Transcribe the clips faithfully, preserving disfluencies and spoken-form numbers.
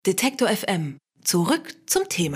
Detektor F M. Zurück zum Thema.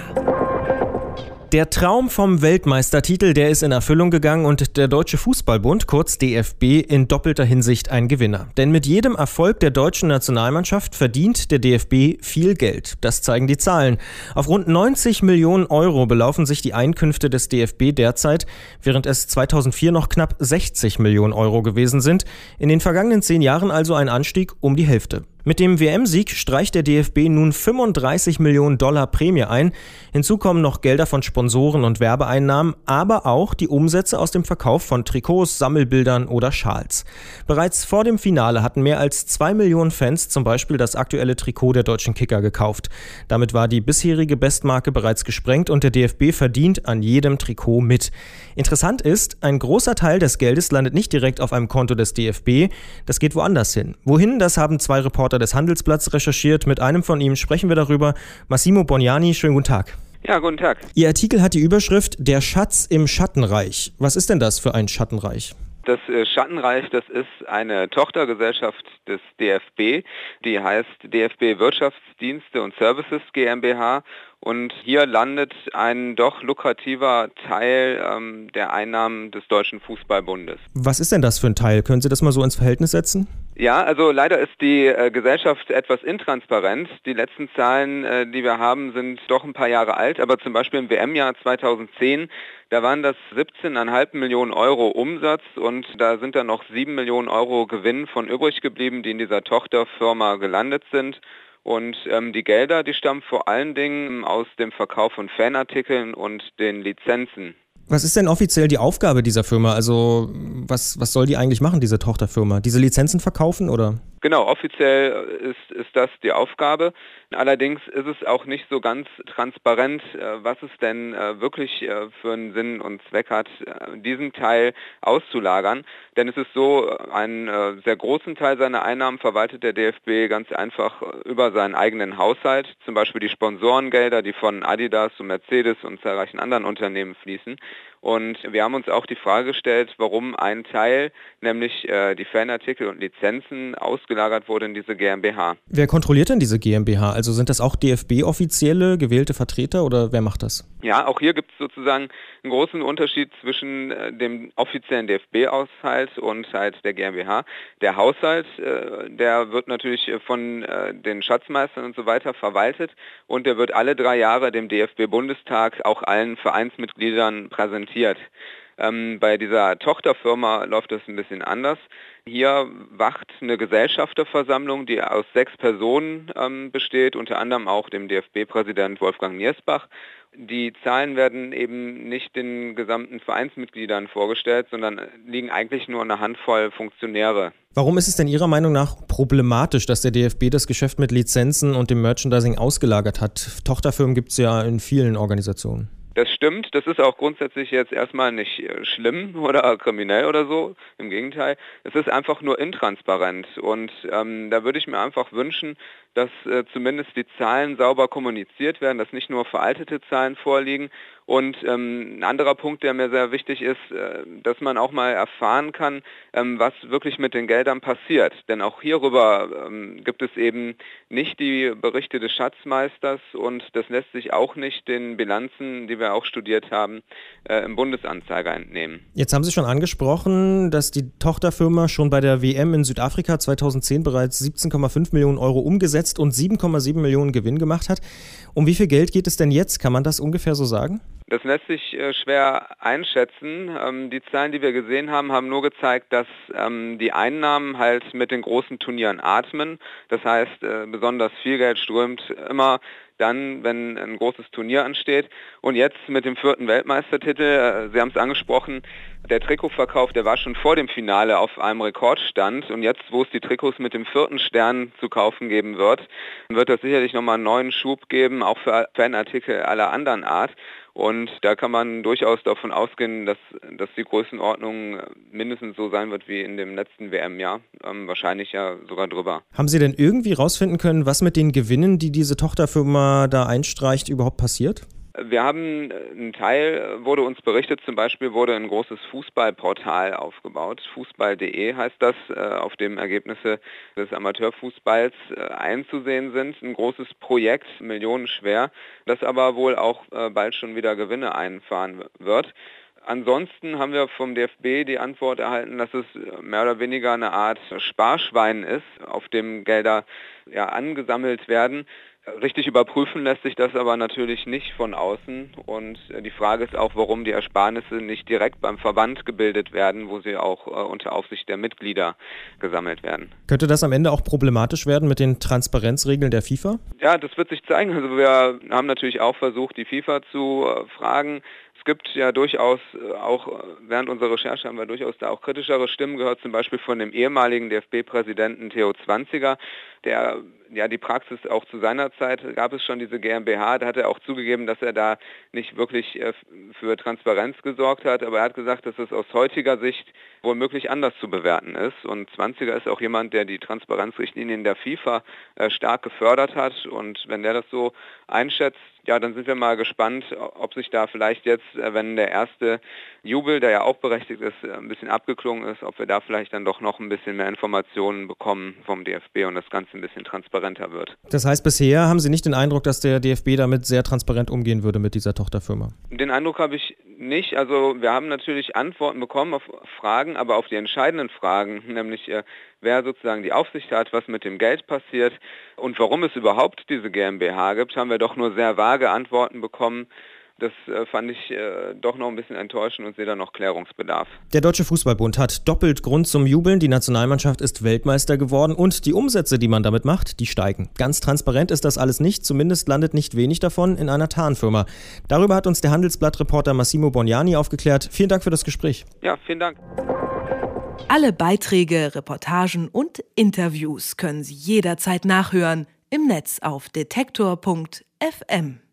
Der Traum vom Weltmeistertitel, der ist in Erfüllung gegangen und der Deutsche Fußballbund, kurz D F B, in doppelter Hinsicht ein Gewinner. Denn mit jedem Erfolg der deutschen Nationalmannschaft verdient der D F B viel Geld. Das zeigen die Zahlen. Auf rund neunzig Millionen Euro belaufen sich die Einkünfte des D F B derzeit, während es zweitausendvier noch knapp sechzig Millionen Euro gewesen sind. In den vergangenen zehn Jahren also ein Anstieg um die Hälfte. Mit dem W M-Sieg streicht der D F B nun fünfunddreißig Millionen Dollar Prämie ein. Hinzu kommen noch Gelder von Sponsoren und Werbeeinnahmen, aber auch die Umsätze aus dem Verkauf von Trikots, Sammelbildern oder Schals. Bereits vor dem Finale hatten mehr als zwei Millionen Fans zum Beispiel das aktuelle Trikot der deutschen Kicker gekauft. Damit war die bisherige Bestmarke bereits gesprengt und der D F B verdient an jedem Trikot mit. Interessant ist, ein großer Teil des Geldes landet nicht direkt auf einem Konto des D F B, das geht woanders hin. Wohin, das haben zwei Reporter des Handelsblatts recherchiert. Mit einem von ihm sprechen wir darüber. Massimo Bognani, schönen guten Tag. Ja, guten Tag. Ihr Artikel hat die Überschrift „Der Schatz im Schattenreich". Was ist denn das für ein Schattenreich? Das Schattenreich, das ist eine Tochtergesellschaft des D F B, die heißt D F B Wirtschaftsdienste und Services GmbH. Und hier landet ein doch lukrativer Teil ähm, der Einnahmen des Deutschen Fußballbundes. Was ist denn das für ein Teil? Können Sie das mal so ins Verhältnis setzen? Ja, also leider ist die äh, Gesellschaft etwas intransparent. Die letzten Zahlen, äh, die wir haben, sind doch ein paar Jahre alt. Aber zum Beispiel im W M-Jahr zweitausendzehn, da waren das siebzehn Komma fünf Millionen Euro Umsatz und da sind dann noch sieben Millionen Euro Gewinn von übrig geblieben, die in dieser Tochterfirma gelandet sind. Und ähm, die Gelder, die stammen vor allen Dingen aus dem Verkauf von Fanartikeln und den Lizenzen. Was ist denn offiziell die Aufgabe dieser Firma? Also was, was soll die eigentlich machen, diese Tochterfirma? Diese Lizenzen verkaufen oder? Genau, offiziell ist, ist das die Aufgabe. Allerdings ist es auch nicht so ganz transparent, was es denn wirklich für einen Sinn und Zweck hat, diesen Teil auszulagern. Denn es ist so, einen sehr großen Teil seiner Einnahmen verwaltet der D F B ganz einfach über seinen eigenen Haushalt. Zum Beispiel die Sponsorengelder, die von Adidas und Mercedes und zahlreichen anderen Unternehmen fließen. Und wir haben uns auch die Frage gestellt, warum ein Teil, nämlich äh, die Fanartikel und Lizenzen, ausgelagert wurde in diese GmbH. Wer kontrolliert denn diese GmbH? Also sind das auch D F B-offizielle, gewählte Vertreter oder wer macht das? Ja, auch hier gibt es sozusagen einen großen Unterschied zwischen äh, dem offiziellen D F B-Haushalt und halt der GmbH. Der Haushalt, äh, der wird natürlich von äh, den Schatzmeistern und so weiter verwaltet und der wird alle drei Jahre dem D F B-Bundestag, auch allen Vereinsmitgliedern präsentiert. Ähm, bei dieser Tochterfirma läuft das ein bisschen anders. Hier wacht eine Gesellschafterversammlung, die aus sechs Personen ähm, besteht, unter anderem auch dem D F B-Präsident Wolfgang Niersbach. Die Zahlen werden eben nicht den gesamten Vereinsmitgliedern vorgestellt, sondern liegen eigentlich nur eine Handvoll Funktionäre. Warum ist es denn Ihrer Meinung nach problematisch, dass der D F B das Geschäft mit Lizenzen und dem Merchandising ausgelagert hat? Tochterfirmen gibt es ja in vielen Organisationen. Das stimmt, das ist auch grundsätzlich jetzt erstmal nicht schlimm oder kriminell oder so, im Gegenteil. Es ist einfach nur intransparent und ähm, da würde ich mir einfach wünschen, dass äh, zumindest die Zahlen sauber kommuniziert werden, dass nicht nur veraltete Zahlen vorliegen. Und ähm, ein anderer Punkt, der mir sehr wichtig ist, äh, dass man auch mal erfahren kann, ähm, was wirklich mit den Geldern passiert. Denn auch hierüber ähm, gibt es eben nicht die Berichte des Schatzmeisters und das lässt sich auch nicht den Bilanzen, die wir auch studiert haben, äh, im Bundesanzeiger entnehmen. Jetzt haben Sie schon angesprochen, dass die Tochterfirma schon bei der W M in Südafrika zweitausendzehn bereits siebzehn Komma fünf Millionen Euro umgesetzt und sieben Komma sieben Millionen Gewinn gemacht hat. Um wie viel Geld geht es denn jetzt? Kann man das ungefähr so sagen? Das lässt sich äh, schwer einschätzen. Ähm, die Zahlen, die wir gesehen haben, haben nur gezeigt, dass ähm, die Einnahmen halt mit den großen Turnieren atmen. Das heißt, äh, besonders viel Geld strömt immer dann, wenn ein großes Turnier ansteht. Und jetzt mit dem vierten Weltmeistertitel, äh, Sie haben es angesprochen, der Trikotverkauf, der war schon vor dem Finale auf einem Rekordstand. Und jetzt, wo es die Trikots mit dem vierten Stern zu kaufen geben wird, wird das sicherlich nochmal einen neuen Schub geben, auch für Fanartikel aller anderen Art. Und da kann man durchaus davon ausgehen, dass, dass die Größenordnung mindestens so sein wird wie in dem letzten W M-Jahr, ähm, wahrscheinlich ja sogar drüber. Haben Sie denn irgendwie rausfinden können, was mit den Gewinnen, die diese Tochterfirma da einstreicht, überhaupt passiert? Wir haben einen Teil, wurde uns berichtet, zum Beispiel wurde ein großes Fußballportal aufgebaut. Fußball punkt de heißt das, auf dem Ergebnisse des Amateurfußballs einzusehen sind. Ein großes Projekt, millionenschwer, das aber wohl auch bald schon wieder Gewinne einfahren wird. Ansonsten haben wir vom D F B die Antwort erhalten, dass es mehr oder weniger eine Art Sparschwein ist, auf dem Gelder ja, angesammelt werden. Richtig überprüfen lässt sich das aber natürlich nicht von außen und die Frage ist auch, warum die Ersparnisse nicht direkt beim Verband gebildet werden, wo sie auch äh, unter Aufsicht der Mitglieder gesammelt werden. Könnte das am Ende auch problematisch werden mit den Transparenzregeln der FIFA? Ja, das wird sich zeigen. Also wir haben natürlich auch versucht, die FIFA zu äh, fragen. Es gibt ja durchaus, auch während unserer Recherche haben wir durchaus da auch kritischere Stimmen gehört, zum Beispiel von dem ehemaligen D F B-Präsidenten Theo Zwanziger, der ja die Praxis auch zu seiner Zeit, gab es schon diese GmbH, da hat er auch zugegeben, dass er da nicht wirklich für Transparenz gesorgt hat, aber er hat gesagt, dass es aus heutiger Sicht womöglich anders zu bewerten ist und Zwanziger ist auch jemand, der die Transparenzrichtlinien der FIFA stark gefördert hat und wenn der das so einschätzt, ja, dann sind wir mal gespannt, ob sich da vielleicht jetzt, wenn der erste Jubel, der ja auch berechtigt ist, ein bisschen abgeklungen ist, ob wir da vielleicht dann doch noch ein bisschen mehr Informationen bekommen vom D F B und das Ganze ein bisschen transparenter wird. Das heißt, bisher haben Sie nicht den Eindruck, dass der D F B damit sehr transparent umgehen würde mit dieser Tochterfirma? Den Eindruck habe ich nicht. Also wir haben natürlich Antworten bekommen auf Fragen, aber auf die entscheidenden Fragen, nämlich äh, wer sozusagen die Aufsicht hat, was mit dem Geld passiert und warum es überhaupt diese GmbH gibt, haben wir doch nur sehr vage Antworten bekommen. Das äh, fand ich äh, doch noch ein bisschen enttäuschend und sehe da noch Klärungsbedarf. Der Deutsche Fußballbund hat doppelt Grund zum Jubeln. Die Nationalmannschaft ist Weltmeister geworden und die Umsätze, die man damit macht, die steigen. Ganz transparent ist das alles nicht, zumindest landet nicht wenig davon in einer Tarnfirma. Darüber hat uns der Handelsblatt-Reporter Massimo Borgnani aufgeklärt. Vielen Dank für das Gespräch. Ja, vielen Dank. Alle Beiträge, Reportagen und Interviews können Sie jederzeit nachhören im Netz auf detektor punkt f m.